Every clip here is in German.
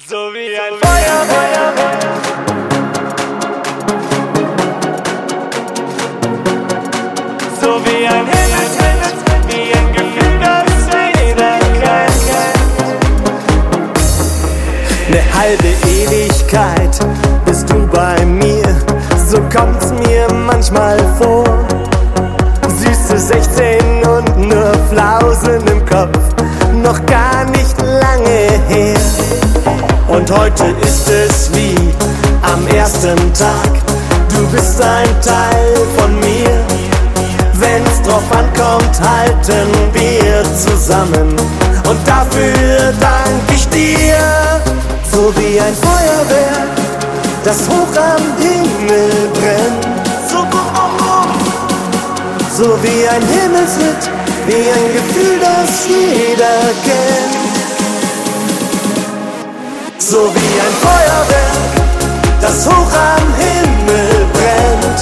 So wie ein Feuerwehr. So wie ein Himmelswind, wie ein Gefühl, das jeder kennt. Ne halbe Ewigkeit bist du bei mir, so kommt's mir manchmal vor. Süße 16 und nur Flausen im Kopf, noch gar nicht lange her. Und heute ist es wie am ersten Tag, du bist ein Teil von mir. Wenn's drauf ankommt, halten wir zusammen und dafür dank ich dir. So wie ein Feuerwerk, das hoch am Himmel brennt. So wie ein Himmelsritt, wie ein Gefühl, das jeder kennt. So wie ein Feuerwerk, das hoch am Himmel brennt.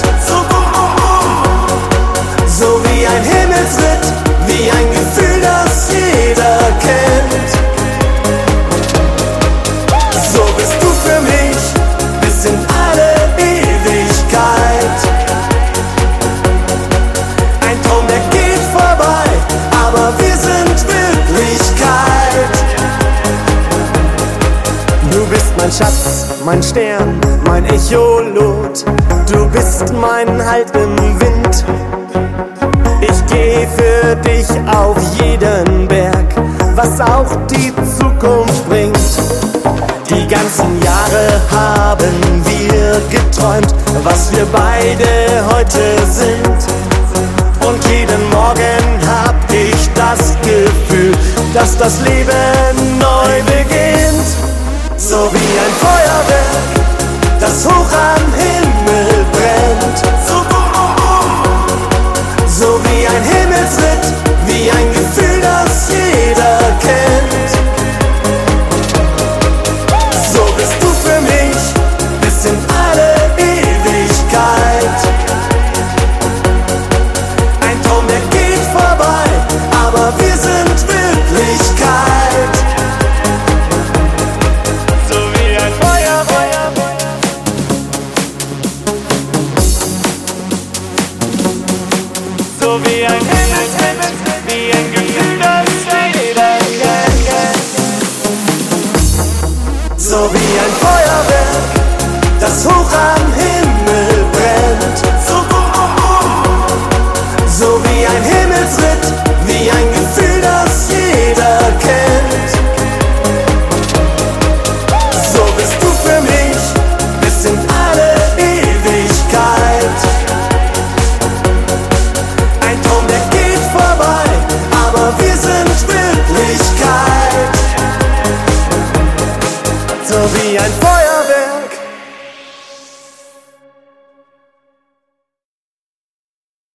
So wie ein Himmelsritt, wie ein Gefühl, das jeder kennt. So bist du für mich bis in alle Ewigkeit. Ein Traum, der geht vorbei, aber wir sind Wirklichkeit. Du bist mein Schatz, mein Stern, mein Echolot. Du bist mein Halt im Wind. Ich geh für dich auf jeden Berg, was auch die Zukunft bringt. Die ganzen Jahre haben wir geträumt, was wir beide heute sind. Und jeden Morgen hab ich das Gefühl, dass das Leben neu beginnt. So wie ein Feuerwerk, das hoch am Himmel brennt. So wie ein Himmelsritt, wie ein Gefühl, das jeder kennt. So bist du für mich bis in alle Ewigkeit. Ein Traum, der geht vorbei, aber wir sind Wirklichkeit. So wie ein Feuerwehr. So wie ein Himmelswind, wie ein Gefühl, das jeder kennt. So wie ein Feuerwerk, das hoch am Himmel brennt. So wie ein Himmelsritt, wie ein Gefühl, das jeder kennt. So bist du für mich bis in alle Ewigkeit. Ein Traum, der geht vorbei, aber wir sind